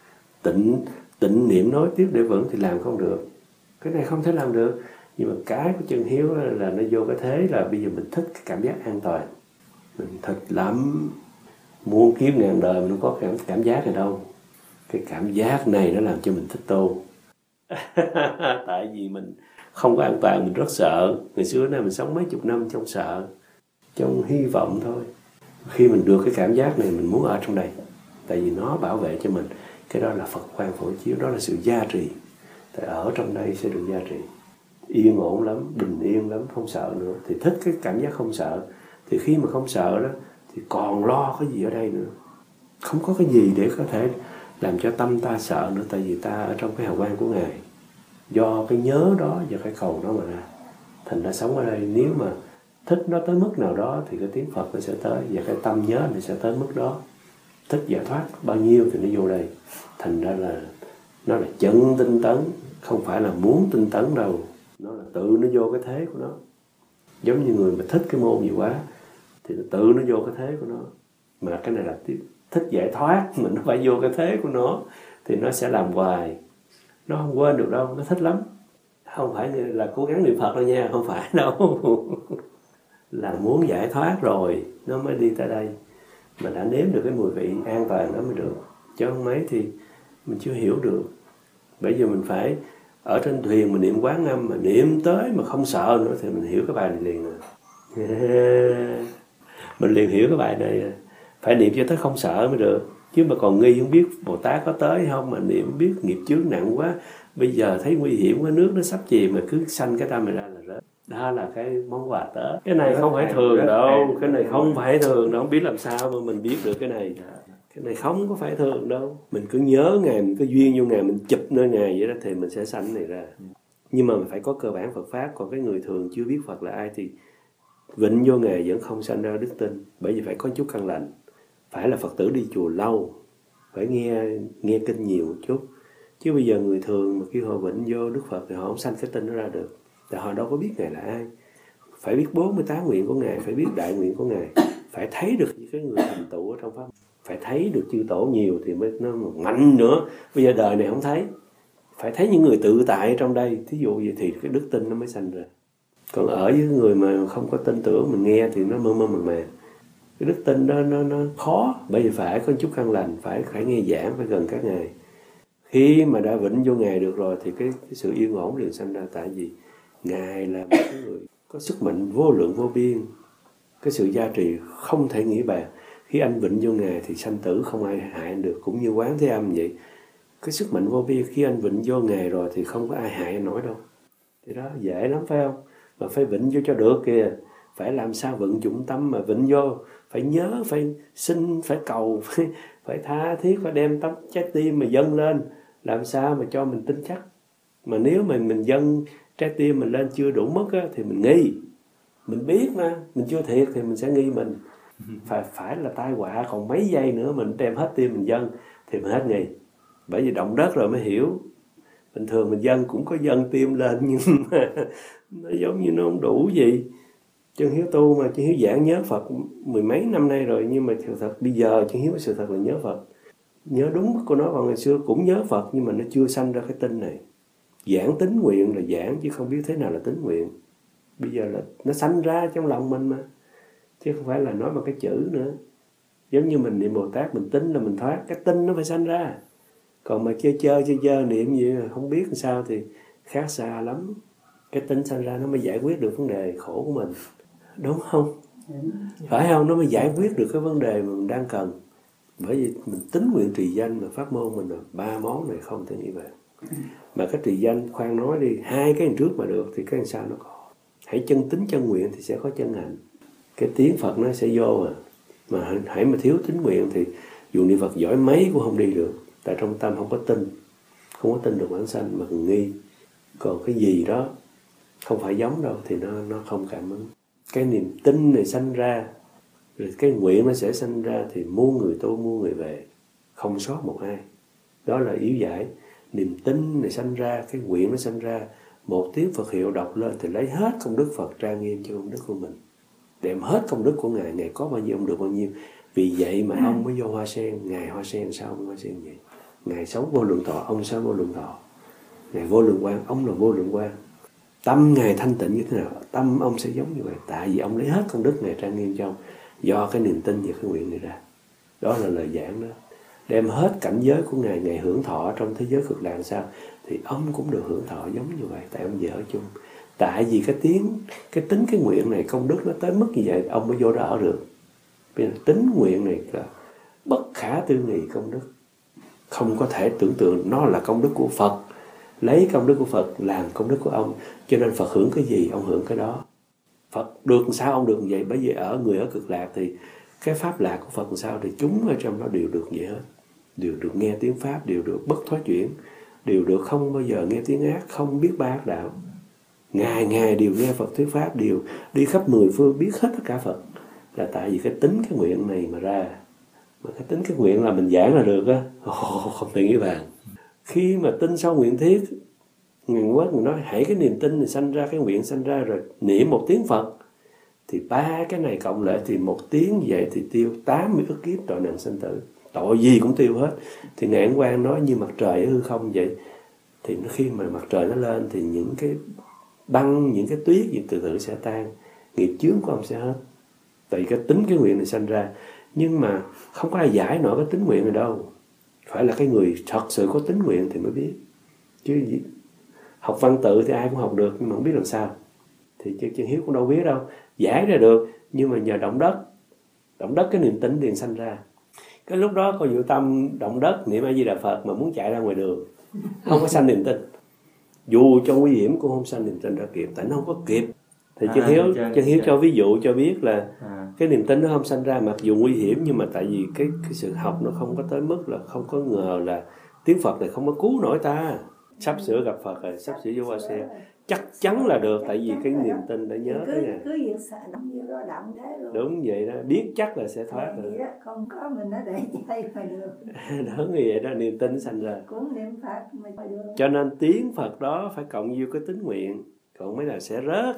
[SPEAKER 1] Tịnh niệm nói tiếp để vững thì làm không được. Cái này không thể làm được. Nhưng mà cái của chân hiếu là nó vô cái thế là bây giờ mình thích cái cảm giác an toàn. Mình thích lắm. Muôn kiếp ngàn đời mình không có cảm giác này đâu. Cái cảm giác này nó làm cho mình thích tu. Tại vì mình không có an toàn, mình rất sợ. Ngày xưa này mình sống mấy chục năm trong sợ, trong hy vọng thôi. Khi mình được cái cảm giác này mình muốn ở trong đây. Tại vì nó bảo vệ cho mình. Cái đó là Phật quang phổ chiếu, đó là sự gia trì. Tại ở trong đây sẽ được gia trì. Yên ổn lắm, bình yên lắm, không sợ nữa. Thì thích cái cảm giác không sợ. Thì khi mà không sợ đó thì còn lo cái gì ở đây nữa. Không có cái gì để có thể làm cho tâm ta sợ nữa. Tại vì ta ở trong cái hào quang của Ngài. Do cái nhớ đó và cái cầu đó mà ra. Thành ra sống ở đây, nếu mà thích nó tới mức nào đó thì cái tiếng Phật nó sẽ tới. Và cái tâm nhớ nó sẽ tới mức đó. Thích giải thoát bao nhiêu thì nó vô đây. Thành ra là nó là chân tinh tấn. Không phải là muốn tinh tấn đâu. Nó là tự nó vô cái thế của nó. Giống như người mà thích cái môn gì quá thì nó tự nó vô cái thế của nó. Mà cái này là thích giải thoát mà nó phải vô cái thế của nó thì nó sẽ làm hoài. Nó không quên được đâu, nó thích lắm. Không phải là cố gắng niệm Phật đâu nha, không phải đâu. Là muốn giải thoát rồi nó mới đi tới đây. Mà đã nếm được cái mùi vị an toàn đó mới được. Chứ không mấy thì mình chưa hiểu được. Bây giờ mình phải ở trên thuyền mình niệm Quán Âm mà niệm tới mà không sợ nữa thì mình hiểu cái bài này liền rồi. Mình liền hiểu cái bài này rồi. Phải niệm cho tới không sợ mới được. Chứ mà còn nghi không biết Bồ Tát có tới không, mà niệm biết nghiệp chướng nặng quá, bây giờ thấy nguy hiểm quá, nước nó sắp chìm mà cứ sanh cái tâm này ra là rớt. Đó là cái món quà Tết. Cái này không phải thường đâu, cái này không phải thường đâu, không biết làm sao mà mình biết được cái này. Cái này không có phải thường đâu. Mình cứ nhớ Ngài, mình cứ duyên vô Ngài, mình chụp nơi Ngài vậy đó thì mình sẽ sanh này ra. Nhưng mà mình phải có cơ bản Phật Pháp. Còn cái người thường chưa biết Phật là ai thì vịnh vô Ngài vẫn không sanh ra đức tin. Bởi vì phải có chút căn lành. Phải là Phật tử đi chùa lâu. Phải nghe kinh nhiều một chút. Chứ bây giờ người thường mà kêu họ vịnh vô Đức Phật thì họ không sanh cái tin nó ra được. Tại họ đâu có biết Ngài là ai. Phải biết 48 nguyện của Ngài, phải biết đại nguyện của Ngài. Phải thấy được những cái người thành tựu ở trong Pháp. Phải thấy được chư tổ nhiều thì mới nó mạnh nữa. Bây giờ đời này không thấy. Phải thấy những người tự tại trong đây. Thí dụ vậy thì cái đức tin nó mới sanh ra. Còn ở với người mà không có tin tưởng, mình nghe thì nó mơ mơ màng màng. Cái đức tin đó nó khó. Bởi vì phải có chút căn lành, phải nghe giảng, phải gần các Ngài. Khi mà đã vĩnh vô Ngài được rồi thì cái sự yên ổn liền sanh ra. Tại vì Ngài là một cái người có sức mạnh vô lượng vô biên. Cái sự gia trì không thể nghĩ bàn. Khi anh vịnh vô Ngài thì sanh tử không ai hại anh được. Cũng như Quán Thế Âm vậy. Cái sức mạnh vô biên khi anh vịnh vô Ngài rồi thì không có ai hại anh nổi đâu. Thì đó dễ lắm phải không? mà phải vịnh vô cho được kìa. Phải làm sao vận dụng tâm mà vịnh vô, phải nhớ, phải xin, phải cầu, phải tha thiết, phải đem tấm trái tim mà dâng lên, làm sao mà cho mình tin chắc. Mà nếu mà mình dâng trái tim mình lên chưa đủ mức á, thì mình nghi. Mình biết mà, mình chưa thiệt thì mình sẽ nghi mình. Phải là tai họa, còn mấy giây nữa mình đem hết tim mình dâng thì mình hết nghi. Bởi vì động đất rồi mới hiểu. Bình thường mình dâng cũng có dâng tim lên, nhưng mà nó giống như nó không đủ gì. Chân Hiếu tu mà, Chân Hiếu giảng nhớ Phật mười mấy năm nay rồi, nhưng mà sự thật bây giờ Chân Hiếu sự thật là nhớ Phật. Nhớ đúng của nó, còn ngày xưa cũng nhớ Phật nhưng mà nó chưa sanh ra cái tin này. Giảng tín nguyện là giảng chứ không biết thế nào là tín nguyện. Bây giờ là nó sanh ra trong lòng mình mà, chứ không phải là nói bằng cái chữ nữa. Giống như mình niệm Bồ Tát, mình tin là mình thoát, cái tin nó phải sanh ra. Còn mà chơi niệm gì không biết làm sao thì khác xa lắm. Cái tin sanh ra nó mới giải quyết được vấn đề khổ của mình, đúng không? Phải không? Nó mới giải quyết được cái vấn đề mà mình đang cần. Bởi vì mình tín nguyện trì danh mà pháp môn mình là 3 món này không thể nghĩ về. Mà cái trì danh khoan nói đi, 2 cái trước mà được thì cái làm sao nó có. Hãy chân tín chân nguyện thì sẽ có chân hành. Cái tiếng Phật nó sẽ vô mà hãy mà thiếu tín nguyện thì dù niệm Phật giỏi mấy cũng không đi được. Tại trong tâm không có tin được bản sanh mà còn nghi. Còn cái gì đó không phải giống đâu thì nó không cảm ứng. Cái niềm tin này sanh ra, rồi cái nguyện nó sẽ sanh ra thì muôn người tu muôn người về, không sót một ai. Đó là yếu giải. Niềm tin này sanh ra, cái nguyện nó sanh ra, một tiếng Phật hiệu đọc lên thì lấy hết công đức Phật trang nghiêm cho công đức của mình. Đem hết công đức của Ngài, Ngài có bao nhiêu ông được bao nhiêu. Vì vậy mà ông mới vô Hoa Sen. Ngài Hoa Sen sao ông Hoa Sen vậy? Ngài sống vô lượng thọ, ông sao vô lượng thọ? Ngài vô lượng quang, ông là vô lượng quang. Tâm Ngài thanh tịnh như thế nào, tâm ông sẽ giống như vậy. Tại vì ông lấy hết công đức Ngài trang nghiêm cho ông, do cái niềm tin và cái nguyện này ra. Đó là lời giảng đó. Đem hết cảnh giới của Ngài, Ngài hưởng thọ trong thế giới cực lạc sao, thì ông cũng được hưởng thọ giống như vậy. Tại ông về ở chung. Tại vì cái tính cái nguyện này, công đức nó tới mức như vậy, ông mới vô đó ở được. Vì tính nguyện này là bất khả tư nghị công đức. Không có thể tưởng tượng nó là công đức của Phật. Lấy công đức của Phật làm công đức của ông. Cho nên Phật hưởng cái gì, ông hưởng cái đó. Phật được sao ông được vậy. Bởi vì người ở cực lạc thì cái pháp lạc của Phật làm sao thì chúng ở trong đó đều được vậy hết. Đều được nghe tiếng Pháp, đều được bất thoái chuyển, đều được không bao giờ nghe tiếng ác, không biết ba ác đạo. Ngày đều nghe Phật thuyết Pháp, đều đi khắp 10 phương biết hết tất cả Phật. Là tại vì cái tính cái nguyện này mà ra. Mà cái tính cái nguyện là mình giảng là được á, không thể nghĩ bàn. Khi mà tin sau nguyện thiết, Ngài Quát mình nói hãy cái niềm tin này sanh ra, cái nguyện sanh ra rồi niệm một tiếng Phật. Thì 3 cái này cộng lại thì 1 tiếng vậy thì tiêu 80 ức kiếp tội nặng sanh tử. Tội gì cũng tiêu hết. Thì Ngài Quang nói như mặt trời ở hư không vậy. Thì khi mà mặt trời nó lên thì những cái băng, những cái tuyết gì từ từ sẽ tan. Nghiệp chướng của ông sẽ hết. Tại cái tính cái nguyện này sanh ra. Nhưng mà không có ai giải nổi cái tính nguyện này đâu. Phải là cái người thật sự có tính nguyện thì mới biết. Chứ gì? Học văn tự thì ai cũng học được nhưng mà không biết làm sao. Thì Chân Hiếu cũng đâu biết đâu. Giải ra được nhưng mà nhờ động đất cái niềm tin liền sanh ra. Cái lúc đó có Diệu Tâm động đất niệm A Di Đà Phật mà muốn chạy ra ngoài đường, không có sanh niềm tin. Dù cho nguy hiểm cũng không sanh niềm tin ra kịp, tại nó không có kịp. Thì Chân Hiếu cho ví dụ cho biết là cái niềm tin nó không sanh ra mặc dù nguy hiểm, nhưng mà tại vì cái sự học nó không có tới mức là không có ngờ là tiếng Phật này không có cứu nổi ta. Sắp sửa gặp Phật rồi, sắp sửa vô Hoa Sen, chắc chắn là được, tại vì cái niềm tin đã nhớ tới nè.
[SPEAKER 2] Cứ việc động như đó động thế luôn.
[SPEAKER 1] Đúng vậy đó, biết chắc là sẽ thoát rồi.
[SPEAKER 2] Đó, không có mình nó để chạy mà được.
[SPEAKER 1] Đúng như vậy đó, niềm tin sanh ra.
[SPEAKER 2] Cũng niệm Phật mà được.
[SPEAKER 1] Cho nên tiếng Phật đó phải cộng vô cái tính nguyện, còn mấy là sẽ rớt.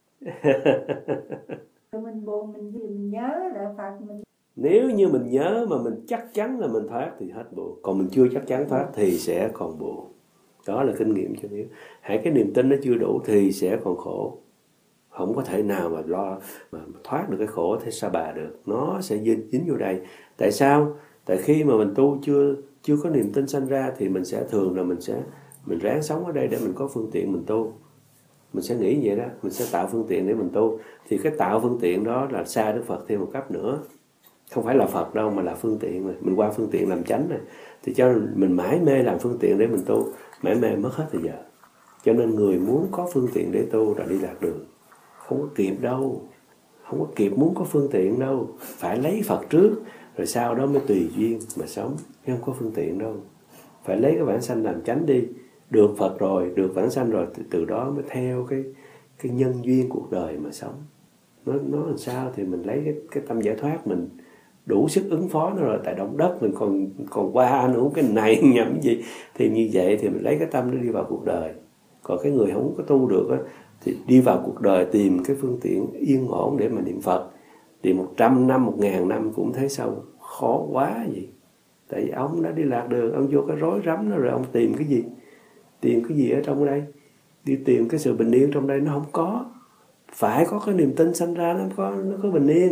[SPEAKER 2] Mình buồn mình nhớ là Phật mình.
[SPEAKER 1] Nếu như mình nhớ mà mình chắc chắn là mình thoát thì hết buồn. Còn mình chưa chắc chắn thoát thì sẽ còn buồn. Đó là kinh nghiệm cho nếu. Hãy cái niềm tin nó chưa đủ thì sẽ còn khổ. Không có thể nào mà lo mà thoát được cái khổ thế sa bà được. Nó sẽ dính vô đây. Tại sao? Tại khi mà mình tu chưa có niềm tin sanh ra thì mình sẽ thường là mình ráng sống ở đây để mình có phương tiện mình tu. Mình sẽ nghĩ vậy đó, mình sẽ tạo phương tiện để mình tu. Thì cái tạo phương tiện đó là xa Đức Phật thêm một cấp nữa. Không phải là Phật đâu mà là phương tiện rồi. Mình qua phương tiện làm chánh này. Thì cho mình mãi mê làm phương tiện để mình tu, mãi mê mất hết thời giờ. Cho nên người muốn có phương tiện để tu là đi lạc đường. Không có kịp đâu. Không có kịp muốn có phương tiện đâu. Phải lấy Phật trước, rồi sau đó mới tùy duyên mà sống. Chứ không có phương tiện đâu. Phải lấy cái vãng sanh làm chánh đi. Được Phật rồi, được vãng sanh rồi, từ đó mới theo cái nhân duyên cuộc đời mà sống. Nó làm sao thì mình lấy cái tâm giải thoát mình đủ sức ứng phó nó rồi. Tại động đất mình còn qua nữa cái này nhầm gì. Thì như vậy thì mình lấy cái tâm nó đi vào cuộc đời. Còn cái người không có tu được á, thì đi vào cuộc đời tìm cái phương tiện yên ổn để mà niệm Phật. Thì 100 năm, 1000 năm cũng thấy sao khó quá vậy. Tại vì ông đã đi lạc đường, ông vô cái rối rắm đó rồi ông tìm cái gì? Tìm cái gì ở trong đây? Đi tìm cái sự bình yên trong đây nó không có. Phải có cái niềm tin sanh ra nó có bình yên.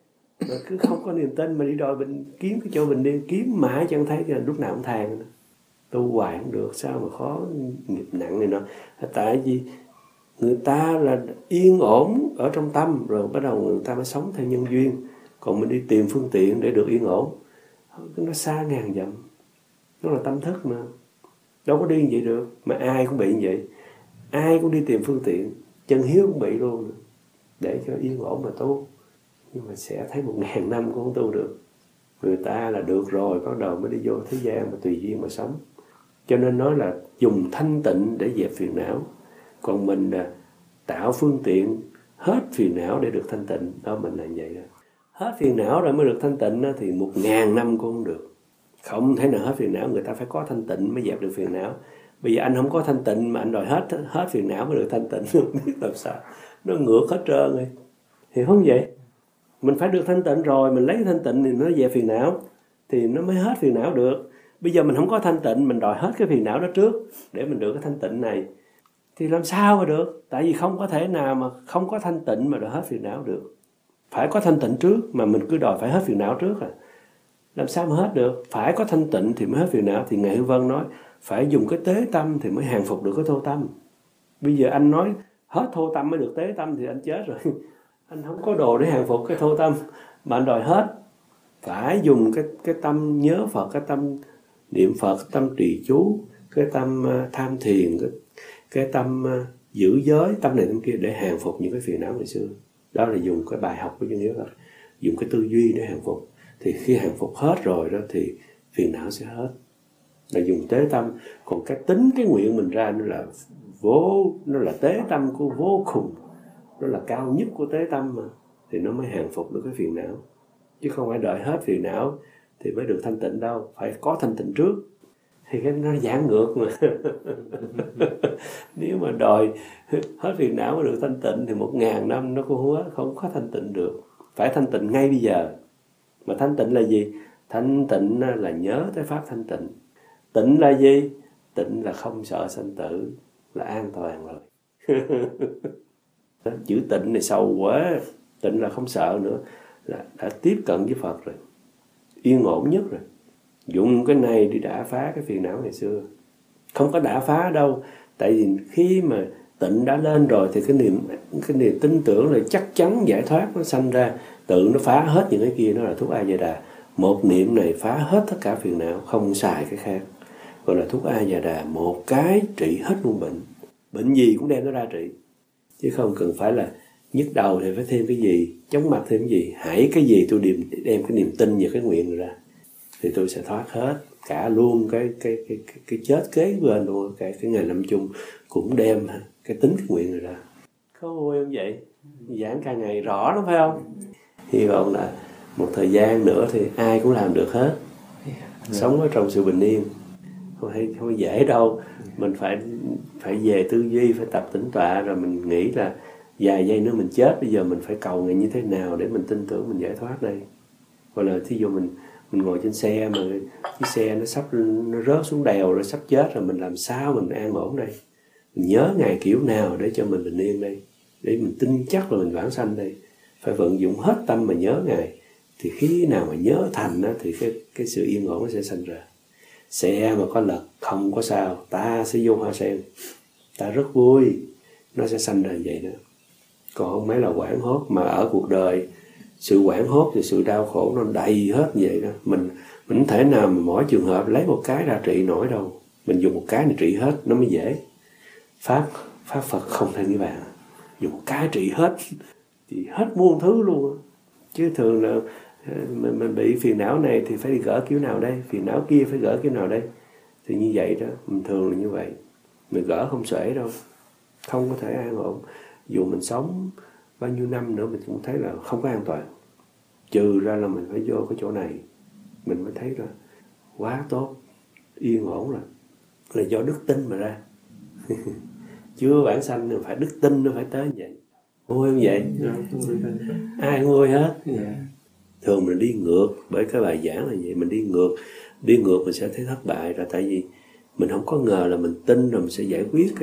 [SPEAKER 1] Mà cứ không có niềm tin mà đi đòi kiếm cái chỗ bình yên, kiếm mãi chẳng thấy, lúc nào cũng than. Tu hoài không được, sao mà khó nghiệp nặng này nọ. Tại vì người ta là yên ổn ở trong tâm, rồi bắt đầu người ta mới sống theo nhân duyên. Còn mình đi tìm phương tiện để được yên ổn, nó xa ngàn dặm. Nó là tâm thức mà, đâu có đi như vậy được. Mà ai cũng bị như vậy. Ai cũng đi tìm phương tiện. Chân hiếu cũng bị luôn. Để cho yên ổn mà tu. Nhưng mà sẽ thấy 1000 năm cũng không tu được. Người ta là được rồi, bắt đầu mới đi vô thế gian mà tùy duyên mà sống. Cho nên nói là dùng thanh tịnh để dẹp phiền não. Còn mình là tạo phương tiện hết phiền não để được thanh tịnh. Đó, mình là vậy đó. Hết phiền não rồi mới được thanh tịnh đó, thì 1000 năm cũng không được. Không thể nào hết phiền não, người ta phải có thanh tịnh mới dẹp được phiền não. Bây giờ anh không có thanh tịnh mà anh đòi hết phiền não mới được thanh tịnh, không biết làm sao. Nó ngược hết trơn rồi. Hiểu không vậy? Mình phải được thanh tịnh rồi, mình lấy thanh tịnh thì nó dẹp phiền não, thì nó mới hết phiền não được. Bây giờ mình không có thanh tịnh, mình đòi hết cái phiền não đó trước để mình được cái thanh tịnh này, thì làm sao mà được? Tại vì không có thể nào mà không có thanh tịnh mà đòi hết phiền não được. Phải có thanh tịnh trước, mà mình cứ đòi phải hết phiền não trước à. Làm sao mà hết được? Phải có thanh tịnh thì mới hết phiền não. Thì Ngài Hư Vân nói phải dùng cái tế tâm thì mới hàng phục được cái thô tâm. Bây giờ anh nói hết thô tâm mới được tế tâm thì anh chết rồi. Anh không có đồ để hàng phục cái thô tâm mà anh đòi hết. Phải dùng cái tâm nhớ Phật, cái tâm niệm Phật, tâm trì chú, cái tâm tham thiền, cái tâm giữ giới, tâm này tâm kia để hàng phục những cái phiền não ngày xưa. Đó là dùng cái bài học của chân yếu Phật, dùng cái tư duy để hàng phục. Thì khi hàng phục hết rồi đó thì phiền não sẽ hết. Là dùng tế tâm. Còn cái tính cái nguyện mình ra nó là tế tâm của vô cùng, nó là cao nhất của tế tâm mà, thì nó mới hàng phục được cái phiền não. Chứ không phải đợi hết phiền não thì mới được thanh tịnh đâu. Phải có thanh tịnh trước. Thì cái nó giảng ngược mà. Nếu mà đòi hết phiền não mới được thanh tịnh thì 1000 năm nó cũng không có thanh tịnh được. Phải thanh tịnh ngay bây giờ. Mà thanh tịnh là gì? Thanh tịnh là nhớ tới pháp thanh tịnh. Tịnh là gì? Tịnh là không sợ sanh tử, là an toàn rồi. Chữ tịnh này sâu quá. Tịnh là không sợ nữa, là đã tiếp cận với Phật rồi, yên ổn nhất rồi. Dùng cái này đi đả phá cái phiền não ngày xưa. Không có đả phá đâu. Tại vì khi mà tịnh đã lên rồi thì cái niềm tin tưởng là chắc chắn giải thoát nó sanh ra. Tự nó phá hết những cái kia. Nó là thuốc A Già Đà. Một niệm này phá hết tất cả phiền não, không xài cái khác. Gọi là thuốc A Già Đà. Một cái trị hết luôn bệnh. Bệnh gì cũng đem nó ra trị. Chứ không cần phải là nhức đầu thì phải thêm cái gì, chóng mặt thêm cái gì. Hãy cái gì tôi đem cái niềm tin và cái nguyện ra, thì tôi sẽ thoát hết. Cả luôn cái chết kế bên luôn. Cái ngày lâm chung cũng đem cái tính cái nguyện ra. Có vui không vậy? Giảng cả ngày rõ lắm phải không? Hy vọng là một thời gian nữa thì ai cũng làm được hết. Sống ở trong sự bình yên. Không dễ đâu. Mình phải về tư duy, phải tập tĩnh tọa, rồi mình nghĩ là vài giây nữa mình chết, bây giờ mình phải cầu nguyện như thế nào để mình tin tưởng mình giải thoát đây. Hoặc là thí dụ mình ngồi trên xe mà cái xe nó rớt xuống đèo rồi sắp chết rồi, mình làm sao mình an ổn đây? Mình nhớ Ngài kiểu nào để cho mình bình yên đây, để mình tin chắc là mình vãng sanh đây. Phải vận dụng hết tâm mà nhớ Ngài. Thì khi nào mà nhớ thành đó, thì cái sự yên ổn nó sẽ sanh ra. Xe mà có lật không có sao, ta sẽ vô hoa sen, ta rất vui, nó sẽ sanh ra vậy đó. Còn không mấy là hoảng hốt. Mà ở cuộc đời sự hoảng hốt thì sự đau khổ nó đầy hết vậy đó. Mình không thể nào mà mỗi trường hợp lấy một cái ra trị nổi đâu. Mình dùng một cái này trị hết nó mới dễ. Pháp Phật không thể nghĩ bàn. dùng cai trị hết, thì hết muôn thứ luôn. Chứ thường là mình bị phiền não này thì phải đi gỡ kiểu nào đây, phiền não kia phải gỡ kiểu nào đây. Thì như vậy đó, mình thường là như vậy. Mình gỡ không xuể đâu, không có thể an ổn. Dù mình sống bao nhiêu năm nữa mình cũng thấy là không có an toàn. Trừ ra là mình phải vô cái chỗ này, mình mới thấy là quá tốt, yên ổn rồi. Là do đức tin mà ra. Chưa vãng sanh thì phải đức tin nó phải tới như vậy. Ngu không vậy? Ai ngu hết. Thường mình đi ngược, bởi cái bài giảng là vậy, mình đi ngược mình sẽ thấy thất bại. Là tại vì mình không có ngờ là mình tin rồi mình sẽ giải quyết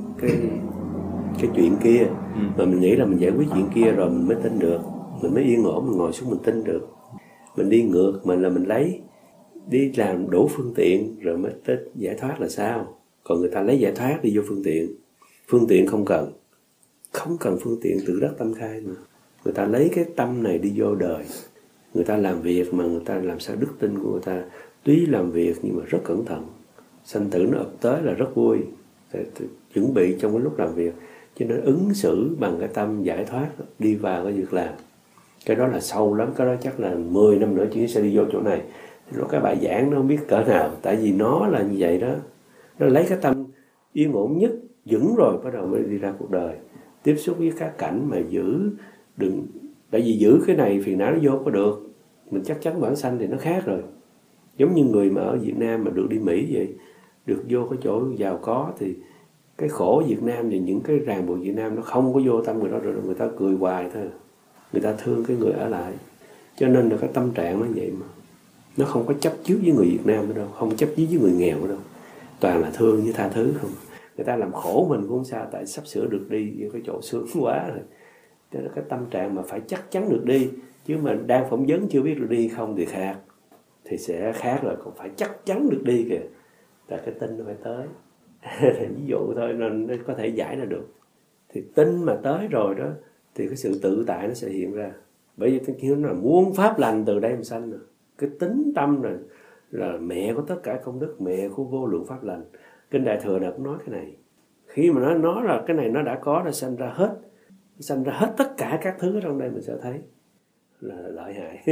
[SPEAKER 1] cái chuyện kia. Mà mình nghĩ là mình giải quyết chuyện kia rồi mình mới tin được, mình mới yên ổn, mình ngồi xuống mình tin được. Mình đi ngược, mình là mình lấy đi làm đủ phương tiện rồi mới tới giải thoát là sao? Còn người ta lấy giải thoát đi vô phương tiện không cần phương tiện, tự đắc tâm khai mà. Người ta lấy cái tâm này đi vô đời, người ta làm việc mà người ta làm sao đức tin của người ta tuy làm việc nhưng mà rất cẩn thận. Sanh tử nó ập tới là rất vui, chuẩn bị trong cái lúc làm việc, cho nên ứng xử bằng cái tâm giải thoát đi vào cái việc làm. Cái đó là sâu lắm, cái đó chắc là 10 năm nữa chỉ sẽ đi vô chỗ này. Rồi cái bài giảng nó không biết cỡ nào, tại vì nó là như vậy đó. Nó lấy cái tâm yên ổn nhất, vững rồi bắt đầu mới đi ra cuộc đời. Tiếp xúc với các cảnh mà giữ, đừng, tại vì giữ cái này phiền não nó vô có được. Mình chắc chắn bản sanh thì nó khác rồi. Giống như người mà ở Việt Nam mà được đi Mỹ vậy, được vô cái chỗ giàu có thì cái khổ Việt Nam và những cái ràng buộc Việt Nam nó không có vô tâm người đó rồi, người ta cười hoài thôi. Người ta thương cái người ở lại. Cho nên là cái tâm trạng nó vậy mà. Nó không có chấp trước với người Việt Nam nữa đâu, không chấp trước với người nghèo nữa đâu. Toàn là thương với tha thứ không. Người ta làm khổ mình cũng không sao, tại sắp sửa được đi với cái chỗ sướng quá rồi. Cho nên cái tâm trạng mà phải chắc chắn được đi, chứ mà đang phỏng vấn chưa biết được đi không thì khác. Thì sẽ khác rồi, còn phải chắc chắn được đi kìa. Tại cái tin nó phải tới. Ví dụ thôi nên nó có thể giải ra được. Thì tin mà tới rồi đó thì cái sự tự tại nó sẽ hiện ra. Bởi vì tôi kêu nó là muôn pháp lành từ đây mà sanh rồi. Cái tính tâm này là mẹ của tất cả công đức, mẹ của vô lượng pháp lành. Kinh Đại Thừa đã cũng nói cái này. Khi mà nó nói là cái này nó đã có, nó sanh ra hết tất cả các thứ ở trong đây, mình sẽ thấy là lợi hại.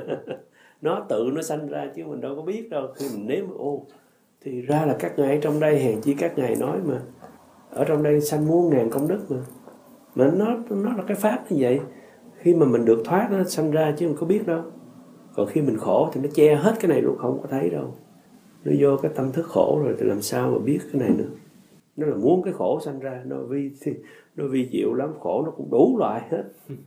[SPEAKER 1] Nó tự nó sanh ra chứ mình đâu có biết đâu. Khi mình nếm thì ra là các ngài trong đây, hèn chi các ngài nói mà ở trong đây sanh muôn ngàn công đức mà nó là cái pháp như vậy. Khi mà mình được thoát nó sanh ra chứ mình có biết đâu. Còn khi mình khổ thì nó che hết cái này luôn, không có thấy đâu. Nó vô cái tâm thức khổ rồi thì làm sao mà biết cái này nữa. Nó là muốn cái khổ sanh ra, nó vi diệu lắm, khổ nó cũng đủ loại hết.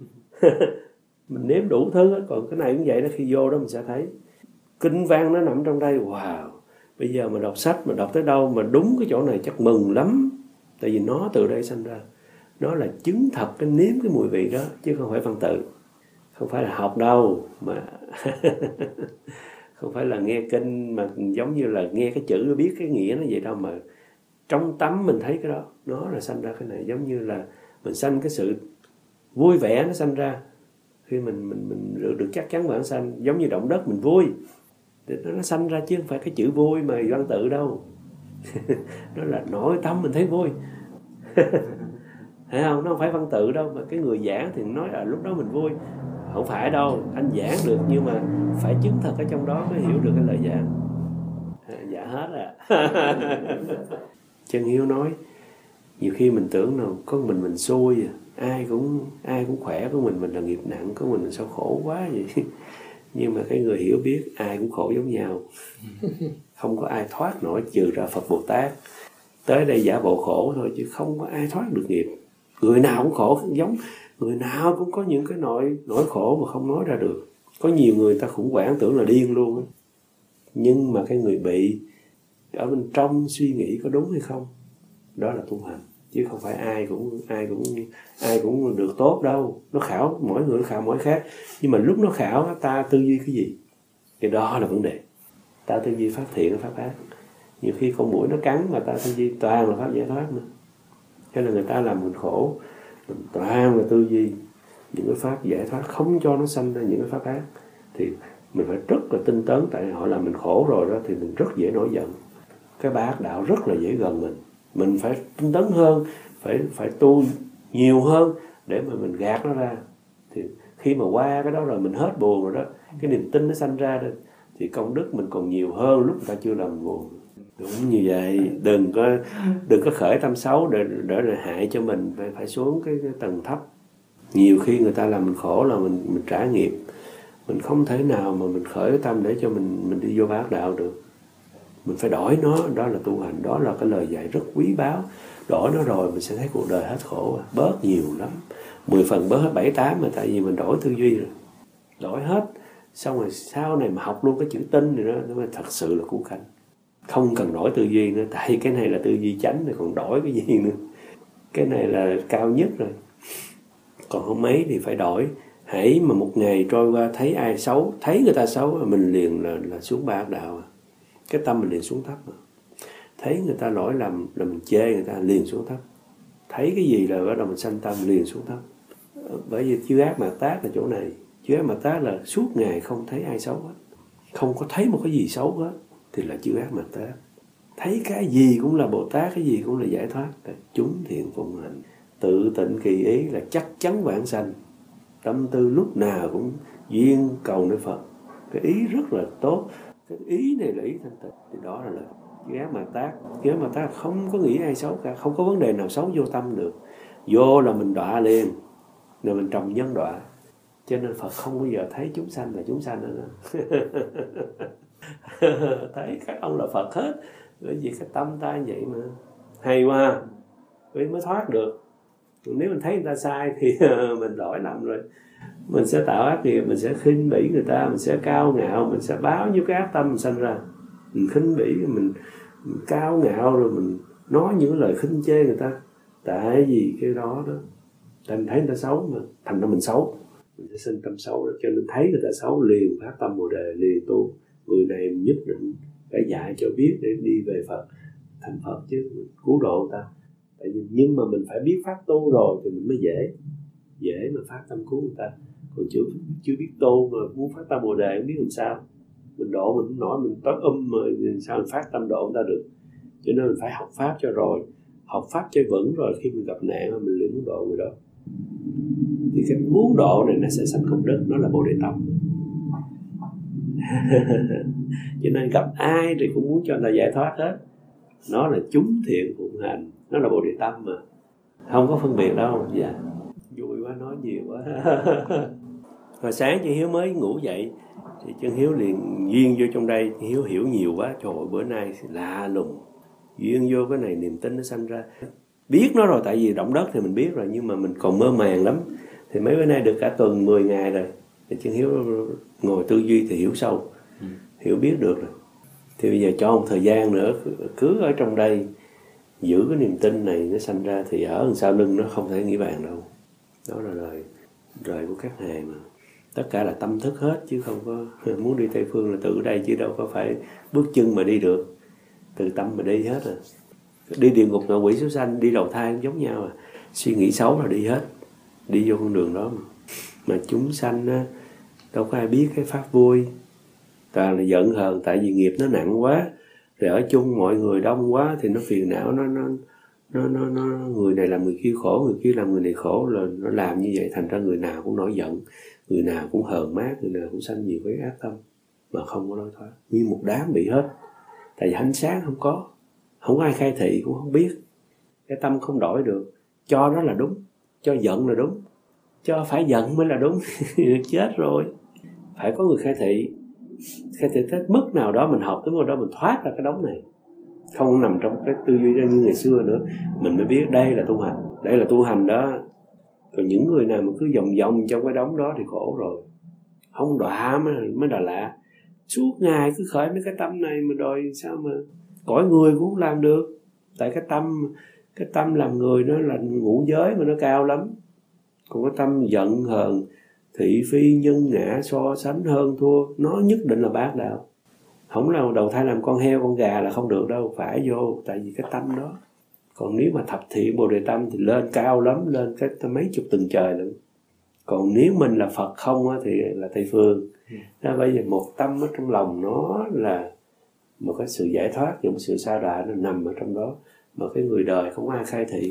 [SPEAKER 1] Mình nếm đủ thứ hết. Còn cái này cũng vậy đó, khi vô đó mình sẽ thấy kinh văn nó nằm trong đây. Wow, bây giờ mà đọc sách mà đọc tới đâu mà đúng cái chỗ này chắc mừng lắm. Tại vì nó từ đây sanh ra. Nó là chứng thật cái nếm cái mùi vị đó, chứ không phải văn tự. Không phải là học đâu mà không phải là nghe kinh mà giống như là nghe cái chữ biết cái nghĩa nó vậy đâu, mà trong tâm mình thấy cái đó, nó là sanh ra cái này. Giống như là mình sanh cái sự vui vẻ nó sanh ra khi mình được chắc chắn bản sanh. Giống như động đất mình vui thì nó sanh ra, chứ không phải cái chữ vui mà văn tự đâu. Nó là nội tâm mình thấy vui. Thấy không? Nó không phải văn tự đâu, mà cái người giảng thì nói là lúc đó mình vui. Không phải đâu, anh giảng được nhưng mà phải chứng thật ở trong đó mới hiểu được cái lời giảng. Dạ hết à. Chân Hiếu nói nhiều khi mình tưởng là có mình xui, ai cũng khỏe, của mình là nghiệp nặng, của mình sao khổ quá vậy. Nhưng mà cái người hiểu biết ai cũng khổ giống nhau. Không có ai thoát nổi trừ ra Phật Bồ Tát. Tới đây giả bộ khổ thôi chứ không có ai thoát được nghiệp. Người nào cũng khổ giống, người nào cũng có những cái nỗi khổ mà không nói ra được. Có nhiều người ta khủng hoảng tưởng là điên luôn. Nhưng mà cái người bị ở bên trong suy nghĩ có đúng hay không, đó là tu hành. Chứ không phải ai cũng được tốt đâu. Nó khảo, mỗi người khảo mỗi khác. Nhưng mà lúc nó khảo ta tư duy cái gì, cái đó là vấn đề. Ta tư duy pháp thiện hay pháp ác. Nhiều khi con muỗi nó cắn mà ta tư duy toàn là pháp giải thoát nữa. Cho nên người ta làm mình khổ, mình toàn là tư duy những cái pháp giải thoát, không cho nó sanh ra những cái pháp ác. Thì mình phải rất là tinh tấn, tại họ làm mình khổ rồi đó thì mình rất dễ nổi giận. Cái ba ác đạo rất là dễ gần mình phải tinh tấn hơn, phải tu nhiều hơn để mà mình gạt nó ra. Thì khi mà qua cái đó rồi mình hết buồn rồi đó, cái niềm tin nó sanh ra đó, thì công đức mình còn nhiều hơn lúc người ta chưa làm buồn. Đúng như vậy, đừng có khởi tâm xấu để hại cho mình, phải xuống cái tầng thấp. Nhiều khi người ta làm mình khổ là mình trả nghiệp. Mình không thể nào mà mình khởi cái tâm để cho mình đi vô bát đạo được. Mình phải đổi nó, đó là tu hành, đó là cái lời dạy rất quý báu. Đổi nó rồi mình sẽ thấy cuộc đời hết khổ, bớt nhiều lắm. 10 phần bớt hết 7-8 mà, tại vì mình đổi tư duy rồi. Đổi hết, xong rồi sau này mà học luôn cái chữ tinh này đó, nó mới thật sự là cứu cánh. Không cần đổi tư duy nữa, tại cái này là tư duy chánh rồi, còn đổi cái gì nữa. Cái này là cao nhất rồi. Còn không mấy thì phải đổi. Hãy mà một ngày trôi qua thấy ai xấu, thấy người ta xấu mình liền là xuống ba ác đạo. Cái tâm mình liền xuống thấp mà. Thấy người ta lỗi lầm là mình chê người ta liền xuống thấp. Thấy cái gì là bắt đầu mình sanh tâm liền xuống thấp. Bởi vì chư ác mạt tác là chỗ này. Chư ác mạt tác là suốt ngày không thấy ai xấu hết, không có thấy một cái gì xấu hết, thì là chư ác mạt tác. Thấy cái gì cũng là Bồ Tát, cái gì cũng là giải thoát. Chúng thiện phụng hành, tự tịnh kỳ ý là chắc chắn vãng sanh. Tâm tư lúc nào cũng duyên cầu nơi Phật. Cái ý rất là tốt. Cái ý này là ý thanh tịnh. Thì đó là chư ác mạt tác. Chư ác mạt tác không có nghĩ ai xấu cả, không có vấn đề nào xấu vô tâm được. Vô là mình đọa liền, rồi mình trồng nhân đọa. Cho nên Phật không bao giờ thấy chúng sanh là chúng sanh nữa. Thấy các ông là Phật hết. Bởi vì cái tâm ta vậy mà. Hay quá, mới thoát được. Nếu mình thấy người ta sai thì mình lỗi lầm rồi. Mình sẽ tạo ác nghiệp, mình sẽ khinh bỉ người ta, mình sẽ cao ngạo, mình sẽ báo nhiêu cái ác tâm mình sanh ra. Mình khinh bỉ, mình cao ngạo, rồi mình nói những lời khinh chê người ta. Tại vì cái đó đó, tại mình thấy người ta xấu mà, thành ra mình xấu. Mình sẽ sinh tâm xấu đó. Cho nên thấy người ta xấu liền phát tâm Bồ Đề, liền tu. Người này mình nhất định phải dạy cho biết để đi về Phật, thành Phật chứ, cứu độ người ta. Tại vì, nhưng mà mình phải biết pháp tu rồi thì mình mới dễ mà phát tâm cứu người ta. Còn chưa biết tu mà muốn phát tâm Bồ Đề không biết làm sao. Mình độ mình không nổi, mình tối mà sao mình phát tâm độ người ta được. Cho nên mình phải học pháp cho rồi, học pháp cho vững rồi, khi mình gặp nạn mình liền muốn độ người đó. Thì cái muốn độ này nó sẽ sanh công đức, nó là Bồ Đề tâm. Cho nên gặp ai thì cũng muốn cho người ta giải thoát hết. Nó là chúng thiện phụng hành, nó là Bồ Đề tâm mà, không có phân biệt đâu. Dạ, vui quá, nói nhiều quá. Hồi sáng chị Hiếu mới ngủ dậy thì chân Hiếu liền duyên vô trong đây. Hiếu hiểu nhiều quá, trời ơi, bữa nay lạ lùng, duyên vô cái này niềm tin nó sanh ra. Biết nó rồi, tại vì động đất thì mình biết rồi, nhưng mà mình còn mơ màng lắm. Thì mấy bữa nay được cả tuần 10 ngày rồi, thì chân Hiếu ngồi tư duy thì hiểu sâu, hiểu biết được rồi. Thì bây giờ cho một thời gian nữa, cứ ở trong đây giữ cái niềm tin này nó sanh ra, thì ở đằng sau lưng nó không thể nghĩ bàn đâu. Đó là lời của các ngài mà. Tất cả là tâm thức hết, chứ không có muốn đi Tây Phương là tự đây, chứ đâu có phải bước chân mà đi được. Từ tâm mà đi hết. Đi địa ngục ngạ quỷ súc sanh, đi đầu thai cũng giống nhau à. Suy nghĩ xấu là đi hết, đi vô con đường đó mà chúng sanh á, đâu có ai biết cái pháp vui. Toàn là giận hờn, tại vì nghiệp nó nặng quá, rồi ở chung mọi người đông quá thì nó phiền não, nó người này làm người kia khổ, người kia làm người này khổ, là nó làm như vậy, thành ra người nào cũng nổi giận, người nào cũng hờn mát, người nào cũng sanh nhiều cái ác tâm mà không có lối thoát. Nguyên một đám bị hết, tại vì ánh sáng không có ai khai thị cũng không biết. Cái tâm không đổi được, cho đó là đúng, cho giận là đúng, cho phải giận mới là đúng. Chết rồi, phải có người khai thị tới mức nào đó, mình học tới mức đó mình thoát ra cái đống này, không nằm trong cái tư duy như ngày xưa nữa. Mình mới biết đây là tu hành đó. Còn những người nào mà cứ vòng trong cái đống đó thì khổ rồi, không đọa mới là lạ. Suốt ngày cứ khởi mấy cái tâm này mà đòi sao mà cõi người cũng không làm được. Tại cái tâm làm người nó là ngũ giới mà nó cao lắm. Còn cái tâm giận hờn, thị phi, nhân ngã, so sánh, hơn thua, nó nhất định là bát đạo. Không là đầu thai làm con heo con gà là không được đâu, phải vô, tại vì cái tâm đó. Còn nếu mà thập thiện Bồ Đề tâm thì lên cao lắm, lên cái mấy chục tầng trời lận. Còn nếu mình là Phật không á, thì là Tây Phương. Đó, bây giờ một tâm ở trong lòng nó là một cái sự giải thoát, một sự sa đọa nó nằm ở trong đó. Mà cái người đời không ai khai thị,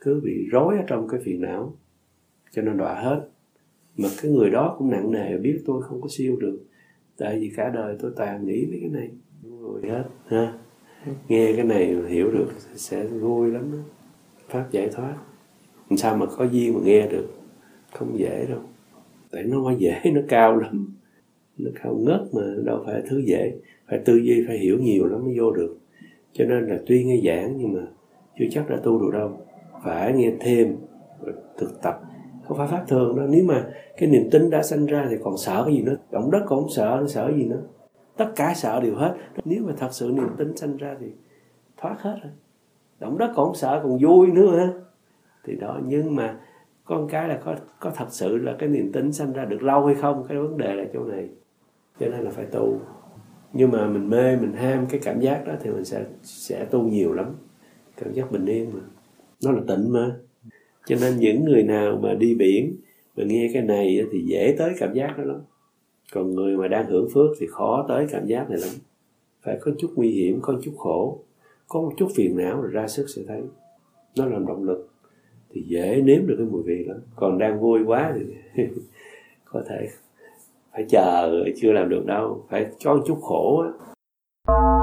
[SPEAKER 1] cứ bị rối ở trong cái phiền não, cho nên đọa hết. Mà cái người đó cũng nặng nề biết tôi không có siêu được, tại vì cả đời tôi toàn nghĩ mấy cái này rồi hết ha. Nghe cái này hiểu được sẽ vui lắm đó. Pháp giải thoát làm sao mà có duyên mà nghe được, không dễ đâu, tại nó không dễ, nó cao lắm, nó cao ngất mà đâu phải thứ dễ, phải tư duy, phải hiểu nhiều lắm mới vô được. Cho nên là tuy nghe giảng nhưng mà chưa chắc đã tu được đâu, phải nghe thêm rồi thực tập, không phải pháp thường đâu. Nếu mà cái niềm tin đã sanh ra thì còn sợ cái gì nữa, động đất còn không sợ, nó sợ gì nữa, tất cả sợ đều hết. Nếu mà thật sự niềm tin sanh ra thì thoát hết rồi, động đất còn không sợ, còn vui nữa ha. Thì đó, nhưng mà con cái là có thật sự là cái niềm tin sanh ra được lâu hay không, cái vấn đề là chỗ này. Cho nên là phải tu. Nhưng mà mình mê, mình ham cái cảm giác đó thì mình sẽ tu nhiều lắm. Cảm giác bình yên mà, nó là tịnh mà. Cho nên những người nào mà đi biển mà nghe cái này thì dễ tới cảm giác đó lắm. Còn người mà đang hưởng phước thì khó tới cảm giác này lắm. Phải có chút nguy hiểm, có chút khổ, có một chút phiền não rồi ra sức sẽ thấy. Nó làm động lực thì dễ nếm được cái mùi vị lắm. Còn đang vui quá thì có thể phải chờ, chưa làm được đâu, phải có một chút khổ á.